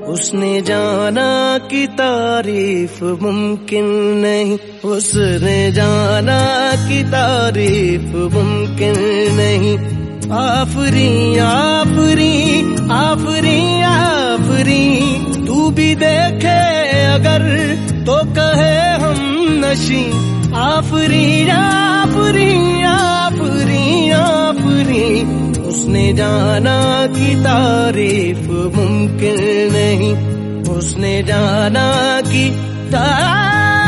उसने जाना कि तारीफ मुमकिन नहीं, उसने जाना कि तारीफ मुमकिन नहीं। आफरी आफरी आफरी आफरी, तू भी देखे अगर तो कहे हम नशी। आफरी आफरी आफरी आफरी, उसने जाना कि तारीफ मुमकिन नहीं, उसने जाना कि